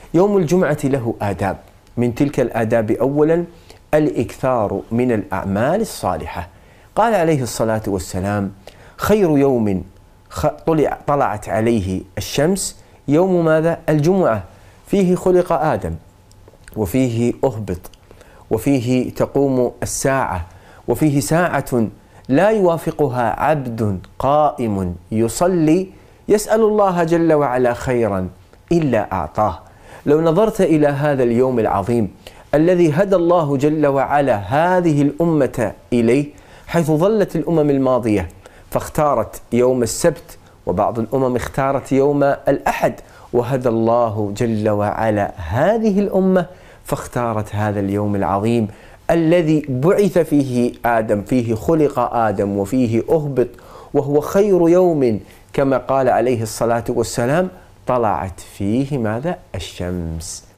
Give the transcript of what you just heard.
يوم الجمعة له آداب، من تلك الآداب أولا الإكثار من الأعمال الصالحة. قال عليه الصلاة والسلام: خير يوم طلعت عليه الشمس يوم ماذا؟ الجمعة، فيه خلق آدم، وفيه أهبط، وفيه تقوم الساعة، وفيه ساعة لا يوافقها عبد قائم يصلي يسأل الله جل وعلا خيرا إلا أعطاه. لو نظرت إلى هذا اليوم العظيم الذي هدى الله جل وعلا هذه الأمة إليه، حيث ظلت الأمم الماضية فاختارت يوم السبت، وبعض الأمم اختارت يوم الأحد، وهدى الله جل وعلا هذه الأمة فاختارت هذا اليوم العظيم الذي بعث فيه آدم، فيه خلق آدم وفيه أهبط، وهو خير يوم كما قال عليه الصلاة والسلام طلعت فيه ماذا؟ الشمس.